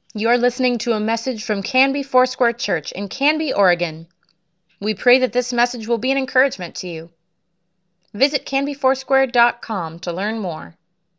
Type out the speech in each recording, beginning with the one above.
You're listening to a message from Canby Foursquare Church in Canby, Oregon. We pray that this message will be an encouragement to you. Visit canbyfoursquare.com to learn more.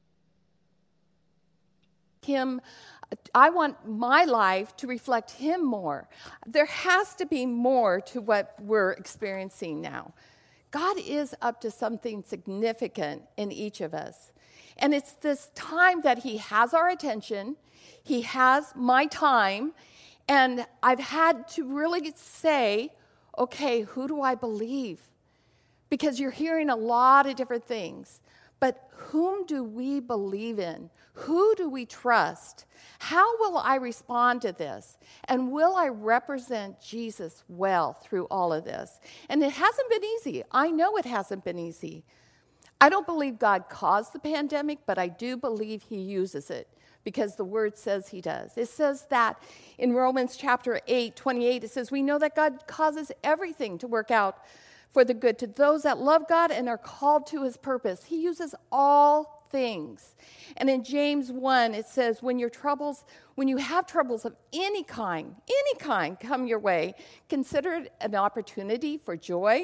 I want my life to reflect him more. There has to be more to what we're experiencing now. God is up to something significant in each of us. And it's this time that he has our attention. He has my time. And I've had to really say, okay, who do I believe? Because you're hearing a lot of different things. But whom do we believe in? Who do we trust? How will I respond to this? And will I represent Jesus well through all of this? And it hasn't been easy. I know it hasn't been easy. I don't believe God caused the pandemic, but I do believe he uses it because the word says he does. It says that in Romans chapter 8:28, it says, we know that God causes everything to work out for the good to those that love God and are called to his purpose. He uses all things. And in James 1, it says, when you have troubles of any kind come your way, consider it an opportunity for joy.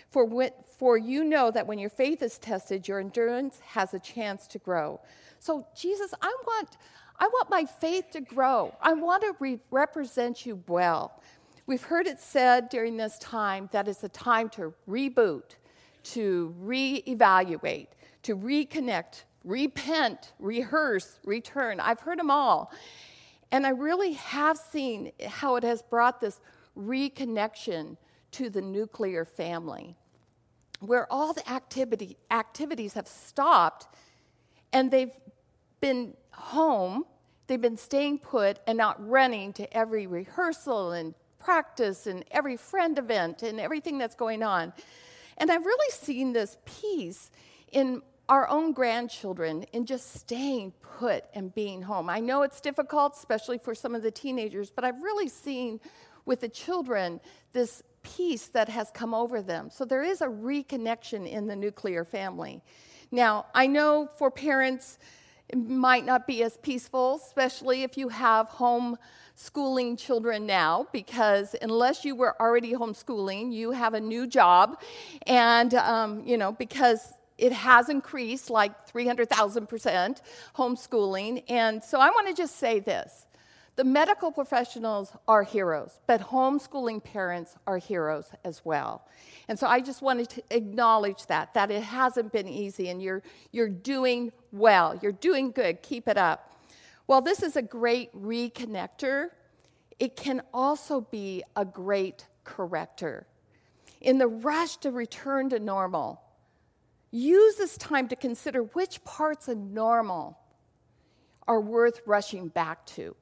For you know that when your faith is tested, your endurance has a chance to grow. So Jesus, I want my faith to grow. I want to represent you well. We've heard it said during this time that it's a time to reboot, to reevaluate, to reconnect, repent, rehearse, return. I've heard them all. And I really have seen how it has brought this reconnection to the nuclear family, where all the activities have stopped and they've been home, they've been staying put and not running to every rehearsal and practice and every friend event and everything that's going on. And I've really seen this peace in our own grandchildren in just staying put and being home. I know it's difficult, especially for some of the teenagers, but I've really seen with the children this peace that has come over them. So there is a reconnection in the nuclear family. Now, I know for parents, it might not be as peaceful, especially if you have homeschooling children now, because unless you were already homeschooling, you have a new job, and because it has increased like 300,000% homeschooling. And so I want to just say this. The medical professionals are heroes, but homeschooling parents are heroes as well. And so I just wanted to acknowledge that it hasn't been easy, and you're doing well. You're doing good. Keep it up. While this is a great reconnector, it can also be a great corrector. In the rush to return to normal, use this time to consider which parts of normal are worth rushing back to.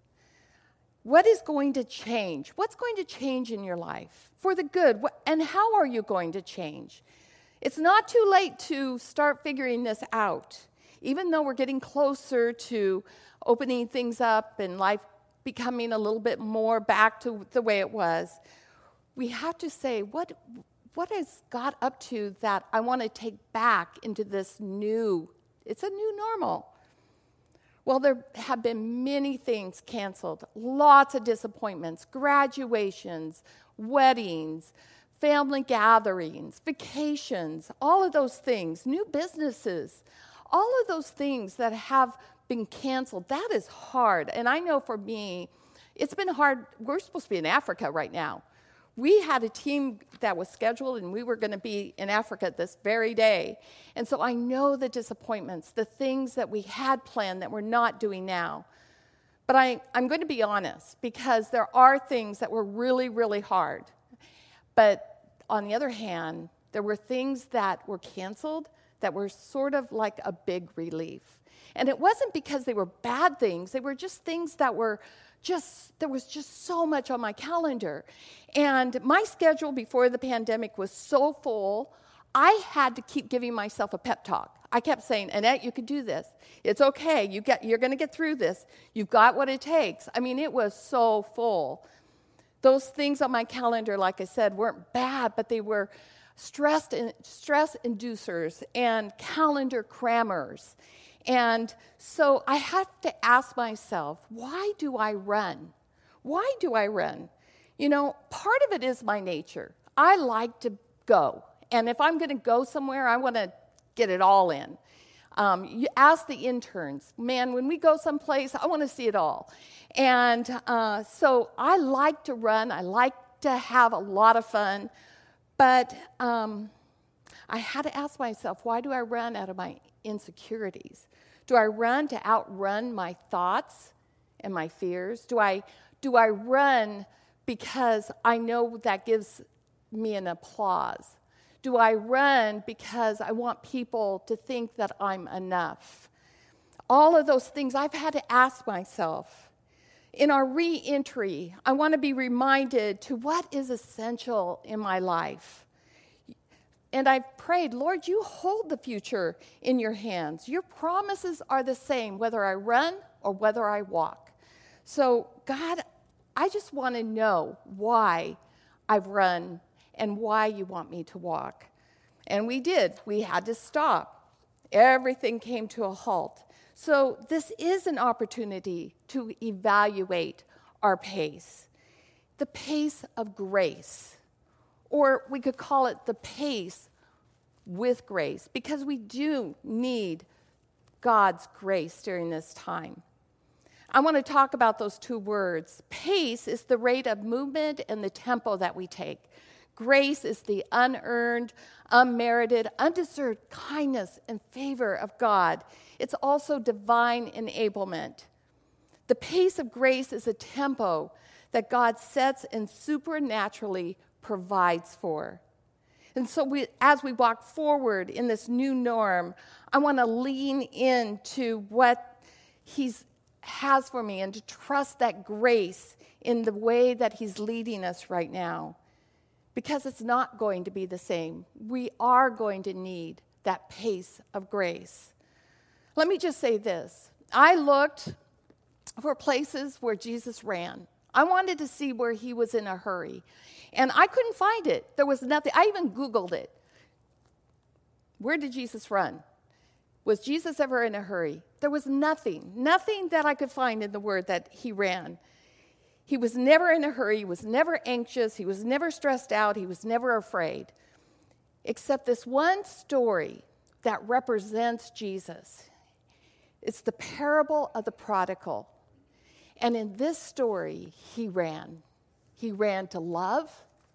What is going to change? What's going to change in your life for the good? And how are you going to change? It's not too late to start figuring this out. Even though we're getting closer to opening things up and life becoming a little bit more back to the way it was, we have to say, what has God up to that I want to take back into this it's a new normal. Well, there have been many things canceled, lots of disappointments, graduations, weddings, family gatherings, vacations, all of those things, new businesses, all of those things that have been canceled. That is hard. And I know for me, it's been hard. We're supposed to be in Africa right now. We had a team that was scheduled, and we were going to be in Africa this very day. And so I know the disappointments, the things that we had planned that we're not doing now. But I'm going to be honest, because there are things that were really, really hard. But on the other hand, there were things that were canceled that were sort of like a big relief. And it wasn't because they were bad things. They were just things that were there was just so much on my calendar. And my schedule before the pandemic was so full, I had to keep giving myself a pep talk. I kept saying, Annette, you can do this. It's okay. You're going to get through this. You've got what it takes. I mean, it was so full. Those things on my calendar, like I said, weren't bad, but they were stress inducers and calendar crammers. And so I have to ask myself, why do I run? Why do I run? Part of it is my nature. I like to go. And if I'm going to go somewhere, I want to get it all in. You ask the interns, man, when we go someplace, I want to see it all. And so I like to run. I like to have a lot of fun. But I had to ask myself, why do I run out of my insecurities? Do I run to outrun my thoughts and my fears? Do I run because I know that gives me an applause? Do I run because I want people to think that I'm enough? All of those things I've had to ask myself. In our re-entry, I want to be reminded to what is essential in my life. And I've prayed, Lord, you hold the future in your hands. Your promises are the same, whether I run or whether I walk. So, God, I just want to know why I've run and why you want me to walk. And we did. We had to stop. Everything came to a halt. So this is an opportunity to evaluate our pace, the pace of grace. Or we could call it the pace with grace, because we do need God's grace during this time. I want to talk about those two words. Pace is the rate of movement and the tempo that we take. Grace is the unearned, unmerited, undeserved kindness and favor of God. It's also divine enablement. The pace of grace is a tempo that God sets and supernaturally provides for. And so as we walk forward in this new norm, I want to lean into what He has for me and to trust that grace in the way that He's leading us right now. Because it's not going to be the same. We are going to need that pace of grace. Let me just say this. I looked for places where Jesus ran. I wanted to see where he was in a hurry. And I couldn't find it. There was nothing. I even Googled it. Where did Jesus run? Was Jesus ever in a hurry? There was nothing that I could find in the word that he ran. He was never in a hurry. He was never anxious. He was never stressed out. He was never afraid. Except this one story that represents Jesus. It's the parable of the prodigal. And in this story, he ran. He ran to love.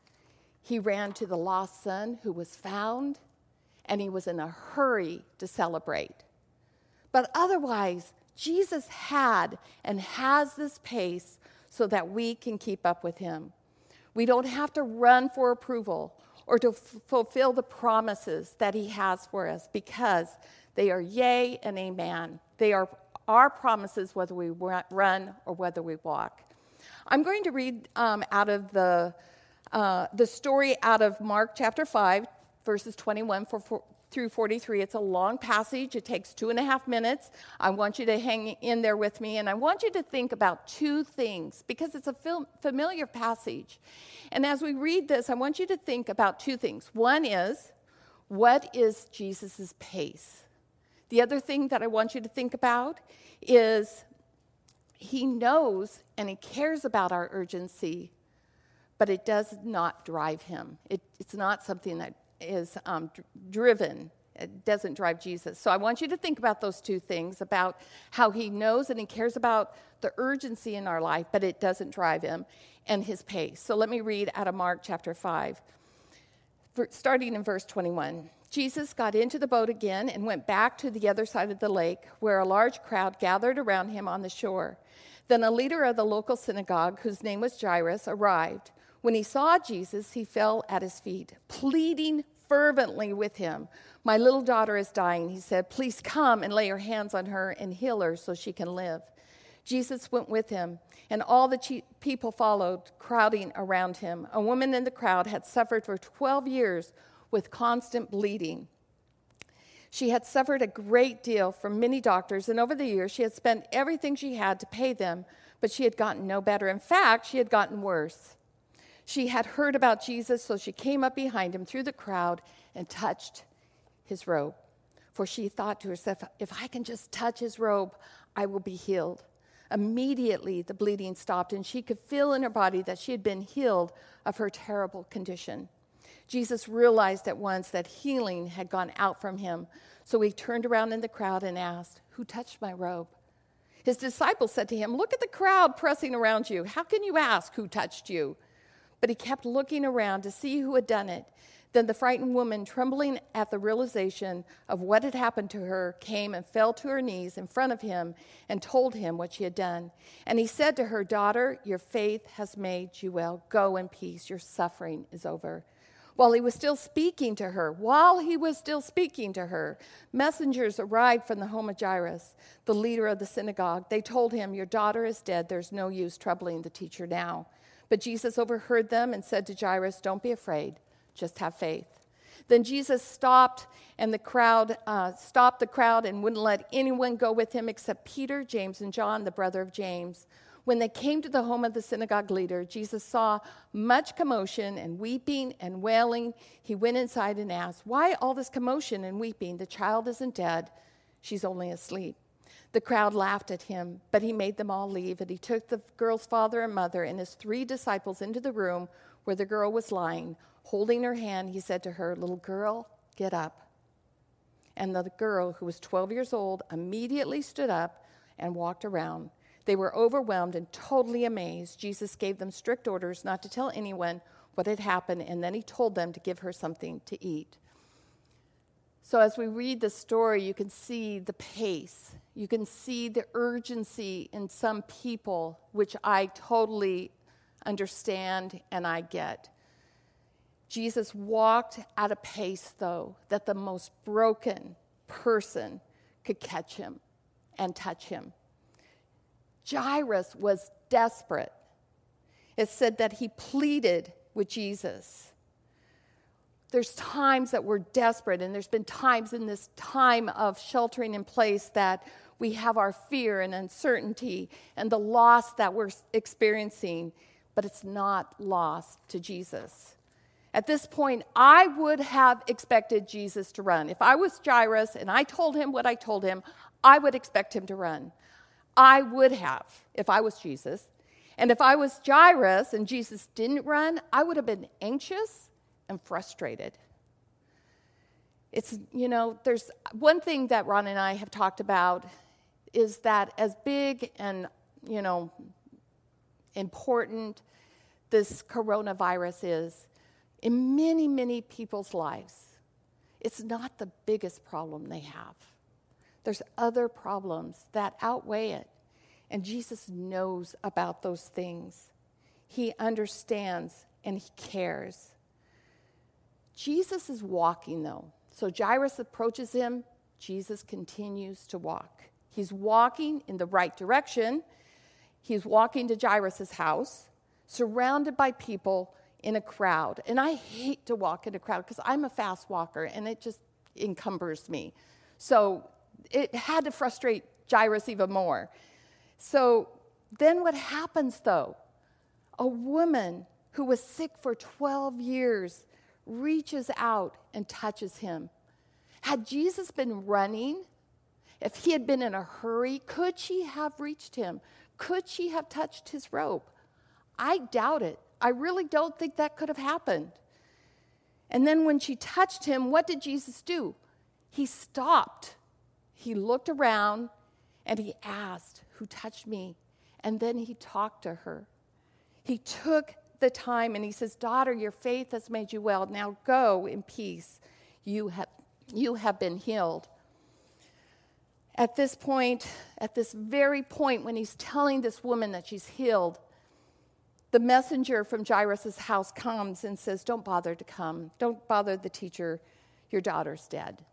He ran to the lost son who was found. And he was in a hurry to celebrate. But otherwise, Jesus had and has this pace so that we can keep up with him. We don't have to run for approval or to fulfill the promises that he has for us, because they are yea and amen. They are our promises whether we run or whether we walk. I'm going to read out of the story out of Mark chapter 5, verses 21 through 43. It's a long passage. It takes 2.5 minutes. I want you to hang in there with me, and I want you to think about two things, because it's a familiar passage. And as we read this, I want you to think about two things. One is, what is Jesus' pace? The other thing that I want you to think about is he knows and he cares about our urgency, but it does not drive him. It's not something that is driven. It doesn't drive Jesus. So I want you to think about those two things, about how he knows and he cares about the urgency in our life, but it doesn't drive him, and his pace. So let me read out of Mark chapter 5, starting in verse 21. Jesus got into the boat again and went back to the other side of the lake, where a large crowd gathered around him on the shore. Then a leader of the local synagogue, whose name was Jairus, arrived. When he saw Jesus, he fell at his feet, pleading fervently with him. "My little daughter is dying," he said. "Please come and lay your hands on her and heal her so she can live." Jesus went with him, and all the people followed, crowding around him. A woman in the crowd had suffered for 12 years with constant bleeding. She had suffered a great deal from many doctors, and over the years she had spent everything she had to pay them, but she had gotten no better. In fact, she had gotten worse. She had heard about Jesus, so she came up behind him through the crowd and touched his robe. For she thought to herself, if I can just touch his robe, I will be healed. Immediately, the bleeding stopped, and she could feel in her body that she had been healed of her terrible condition. Jesus realized at once that healing had gone out from him, so he turned around in the crowd and asked, who touched my robe? His disciples said to him, look at the crowd pressing around you. How can you ask who touched you? But he kept looking around to see who had done it. Then the frightened woman, trembling at the realization of what had happened to her, came and fell to her knees in front of him and told him what she had done. And he said to her, daughter, your faith has made you well. Go in peace. Your suffering is over. While he was still speaking to her, messengers arrived from the home of Jairus, the leader of the synagogue. They told him, your daughter is dead. There's no use troubling the teacher now. But Jesus overheard them and said to Jairus, don't be afraid. Just have faith. Then Jesus stopped the crowd and wouldn't let anyone go with him except Peter, James, and John, the brother of James. When they came to the home of the synagogue leader, Jesus saw much commotion and weeping and wailing. He went inside and asked, why all this commotion and weeping? The child isn't dead. She's only asleep. The crowd laughed at him, but he made them all leave, and he took the girl's father and mother and his 3 disciples into the room where the girl was lying. Holding her hand, he said to her, little girl, get up. And the girl, who was 12 years old, immediately stood up and walked around. They were overwhelmed and totally amazed. Jesus gave them strict orders not to tell anyone what had happened, and then he told them to give her something to eat. So as we read the story, you can see the pace. You can see the urgency in some people, which I totally understand and I get. Jesus walked at a pace, though, that the most broken person could catch him and touch him. Jairus was desperate. It said that he pleaded with Jesus. There's times that we're desperate, and there's been times in this time of sheltering in place that we have our fear and uncertainty and the loss that we're experiencing, but it's not lost to Jesus. At this point, I would have expected Jesus to run. If I was Jairus and I told him what I told him, I would expect him to run. I would have, if I was Jesus. And if I was Jairus and Jesus didn't run, I would have been anxious and frustrated. There's one thing that Ron and I have talked about is that as big and, important this coronavirus is, in many, many people's lives, it's not the biggest problem they have. There's other problems that outweigh it, and Jesus knows about those things. He understands and he cares. Jesus is walking, though. So Jairus approaches him. Jesus continues to walk. He's walking in the right direction. He's walking to Jairus' house, surrounded by people in a crowd. And I hate to walk in a crowd because I'm a fast walker, and it just encumbers me. So it had to frustrate Jairus even more. So then what happens, though? A woman who was sick for 12 years reaches out and touches him. Had Jesus been running, if he had been in a hurry, could she have reached him? Could she have touched his robe? I doubt it. I really don't think that could have happened. And then when she touched him, what did Jesus do? He stopped. He looked around and he asked, who touched me? And then he talked to her. He took the time and he says, daughter, your faith has made you well. Now go in peace. You have been healed. At this point, at this very point when he's telling this woman that she's healed, the messenger from Jairus' house comes and says, don't bother to come. Don't bother the teacher. Your daughter's dead.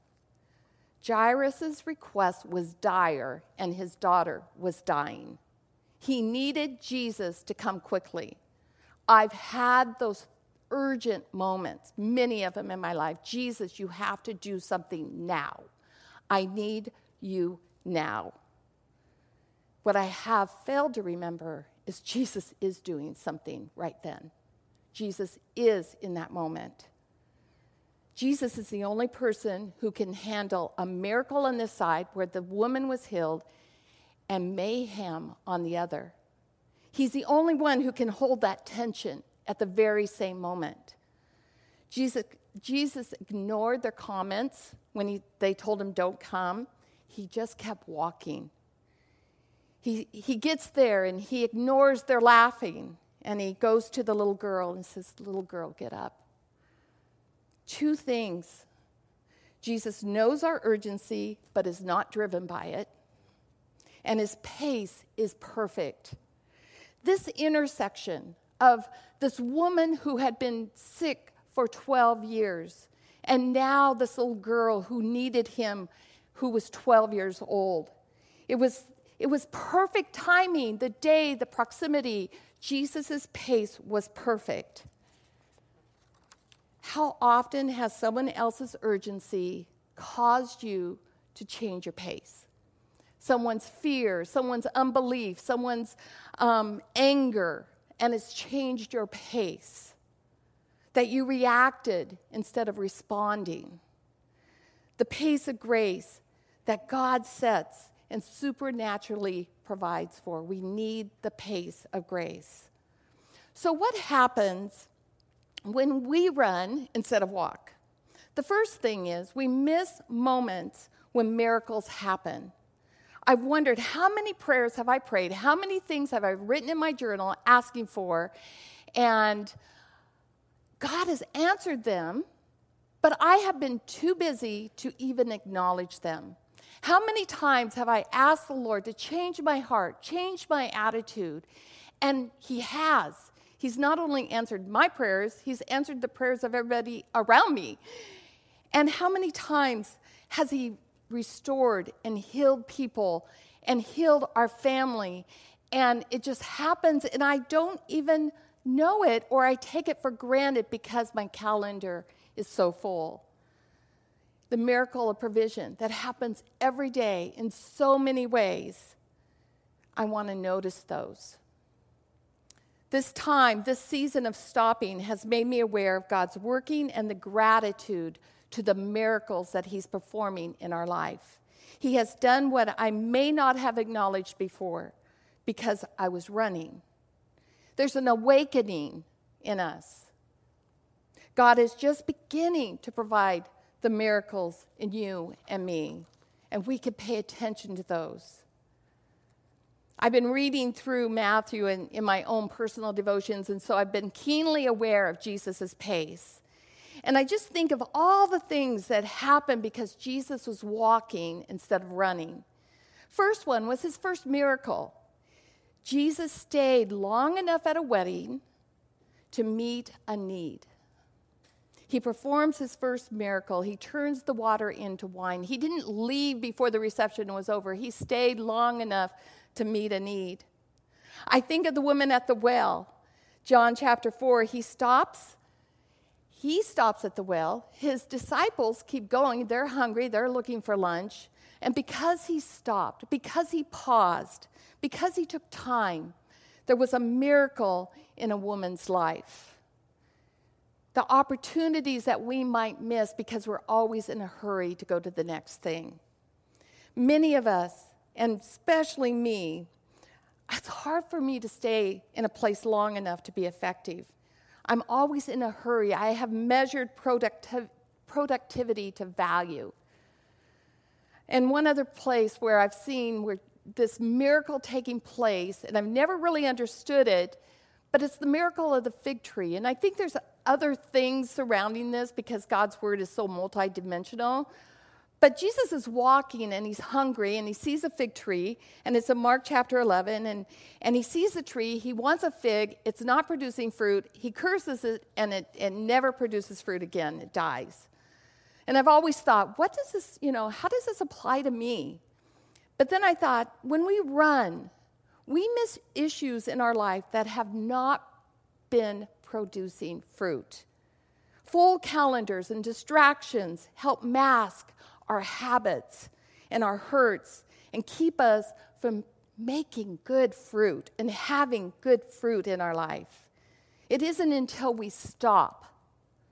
Jairus' request was dire, and his daughter was dying. He needed Jesus to come quickly. I've had those urgent moments, many of them in my life. Jesus, you have to do something now. I need you now. What I have failed to remember is Jesus is doing something right then. Jesus is in that moment. Jesus is the only person who can handle a miracle on this side where the woman was healed and mayhem on the other. He's the only one who can hold that tension at the very same moment. Jesus ignored their comments when they told him, don't come. He just kept walking. He gets there and he ignores their laughing, and he goes to the little girl and says, little girl, get up. Two things. Jesus knows our urgency, but is not driven by it. And his pace is perfect. This intersection of this woman who had been sick for 12 years, and now this little girl who needed him, who was 12 years old. It was perfect timing, the day, the proximity. Jesus' pace was perfect. How often has someone else's urgency caused you to change your pace? Someone's fear, someone's unbelief, someone's anger, and it's changed your pace. That you reacted instead of responding. The pace of grace that God sets and supernaturally provides for. We need the pace of grace. So what happens when we run instead of walk? The first thing is we miss moments when miracles happen. I've wondered, how many prayers have I prayed? How many things have I written in my journal asking for? And God has answered them, but I have been too busy to even acknowledge them. How many times have I asked the Lord to change my heart, change my attitude? And he has. He's not only answered my prayers, he's answered the prayers of everybody around me. And how many times has he restored and healed people and healed our family? And it just happens, and I don't even know it, or I take it for granted because my calendar is so full. The miracle of provision that happens every day in so many ways. I want to notice those. This season of stopping has made me aware of God's working and the gratitude to the miracles that he's performing in our life. He has done what I may not have acknowledged before because I was running. There's an awakening in us. God is just beginning to provide the miracles in you and me, and we can pay attention to those. I've been reading through Matthew in my own personal devotions, and so I've been keenly aware of Jesus' pace. And I just think of all the things that happened because Jesus was walking instead of running. First one was his first miracle. Jesus stayed long enough at a wedding to meet a need. He performs his first miracle. He turns the water into wine. He didn't leave before the reception was over. He stayed long enough to meet a need. I think of the woman at the well. John chapter 4, he stops at the well. His disciples keep going. They're hungry. They're looking for lunch. And because he stopped, because he paused, because he took time, there was a miracle in a woman's life. The opportunities that we might miss because we're always in a hurry to go to the next thing. Many of us, and especially me, it's hard for me to stay in a place long enough to be effective. I'm always in a hurry. I have measured productivity to value. And one other place where I've seen where this miracle taking place, and I've never really understood it, but it's the miracle of the fig tree. And I think there's other things surrounding this because God's word is so multidimensional. But Jesus is walking and he's hungry and he sees a fig tree, and it's in Mark chapter 11, and he sees the tree, he wants a fig, it's not producing fruit, he curses it, and it never produces fruit again, it dies. And I've always thought, what does this, how does this apply to me? But then I thought, when we run, we miss issues in our life that have not been producing fruit. Full calendars and distractions help mask our habits and our hurts and keep us from making good fruit and having good fruit in our life. It isn't until we stop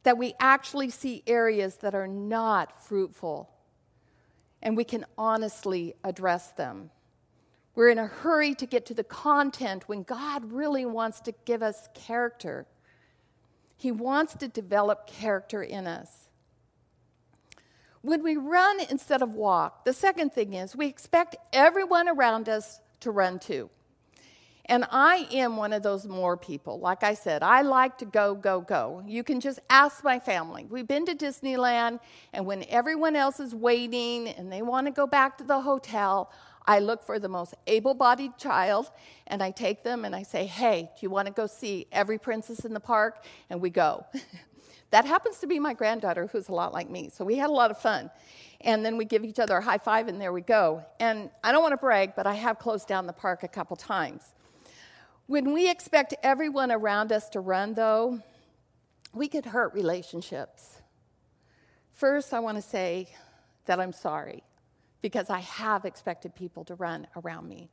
that we actually see areas that are not fruitful, and we can honestly address them. We're in a hurry to get to the content when God really wants to give us character. He wants to develop character in us. When we run instead of walk, the second thing is we expect everyone around us to run too. And I am one of those more people. Like I said, I like to go, go, go. You can just ask my family. We've been to Disneyland, and when everyone else is waiting and they want to go back to the hotel, I look for the most able-bodied child, and I take them and I say, hey, do you want to go see every princess in the park? And we go. That happens to be my granddaughter, who's a lot like me. So we had a lot of fun. And then we give each other a high five, and there we go. And I don't want to brag, but I have closed down the park a couple times. When we expect everyone around us to run, though, we could hurt relationships. First, I want to say that I'm sorry, because I have expected people to run around me.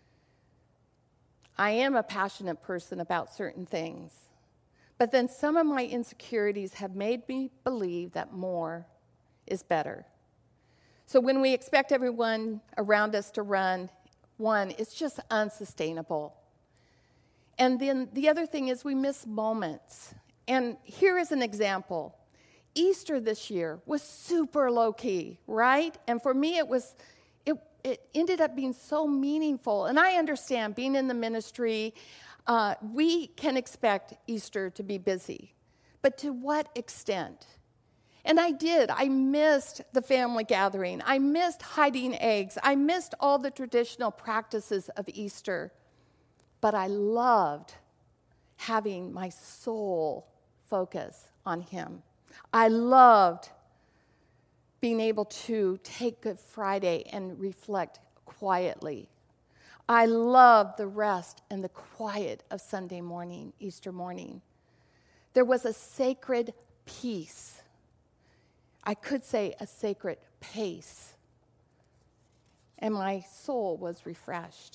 I am a passionate person about certain things, but then some of my insecurities have made me believe that more is better. So when we expect everyone around us to run, one, it's just unsustainable. And then the other thing is we miss moments. And here is an example. Easter this year was super low-key, right? And for me, it ended up being so meaningful. And I understand, being in the ministry, we can expect Easter to be busy. But to what extent? And I did. I missed the family gathering. I missed hiding eggs. I missed all the traditional practices of Easter. But I loved having my soul focus on him. I loved being able to take Good Friday and reflect quietly. I loved the rest and the quiet of Sunday morning, Easter morning. There was a sacred peace. I could say a sacred pace. And my soul was refreshed.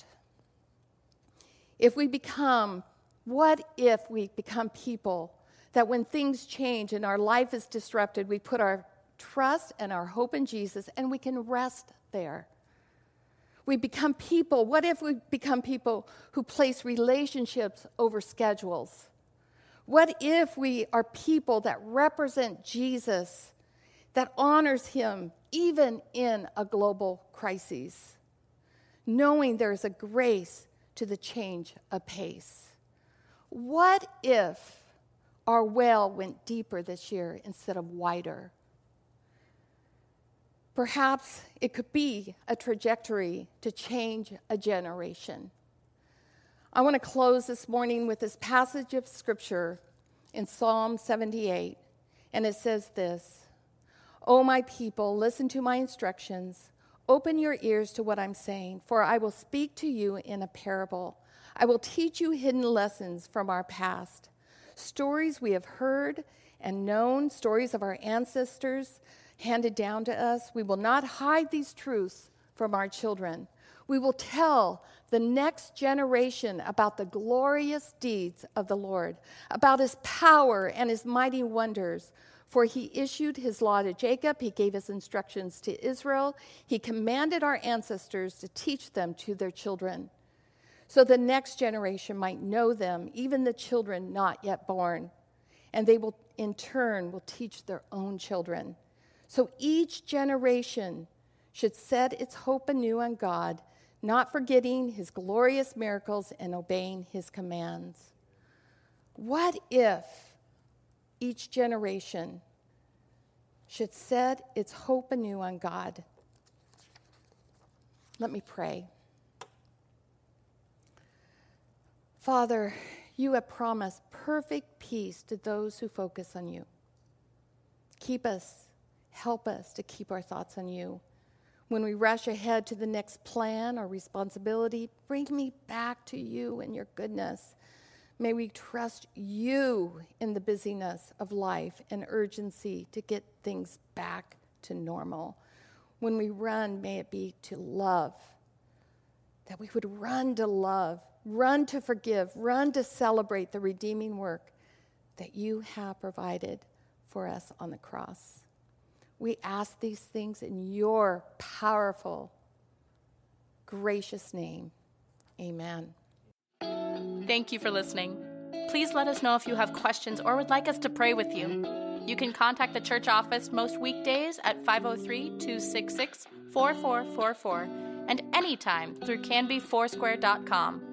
What if we become people that when things change and our life is disrupted, we put our trust and our hope in Jesus and we can rest there? What if we become people who place relationships over schedules? What if we are people that represent Jesus, that honors him even in a global crisis, knowing there is a grace to the change of pace? What if our well went deeper this year instead of wider? Perhaps it could be a trajectory to change a generation. I want to close this morning with this passage of Scripture in Psalm 78, and it says this: "O my people, listen to my instructions. Open your ears to what I'm saying, for I will speak to you in a parable. I will teach you hidden lessons from our past, stories we have heard and known, stories of our ancestors handed down to us. We will not hide these truths from our children. We will tell the next generation about the glorious deeds of the Lord, about his power and his mighty wonders. For he issued his law to Jacob, he gave his instructions to Israel, he commanded our ancestors to teach them to their children, so the next generation might know them, even the children not yet born, and they will in turn will teach their own children. So each generation should set its hope anew on God, not forgetting his glorious miracles and obeying his commands." What if each generation should set its hope anew on God? Let me pray. Father, you have promised perfect peace to those who focus on you. Help us to keep our thoughts on you. When we rush ahead to the next plan or responsibility, bring me back to you and your goodness. May we trust you in the busyness of life and urgency to get things back to normal. When we run, may it be to love, that we would run to love, run to forgive, run to celebrate the redeeming work that you have provided for us on the cross. We ask these things in your powerful, gracious name. Amen. Thank you for listening. Please let us know if you have questions or would like us to pray with you. You can contact the church office most weekdays at 503-266-4444 and anytime through canbyfoursquare.com.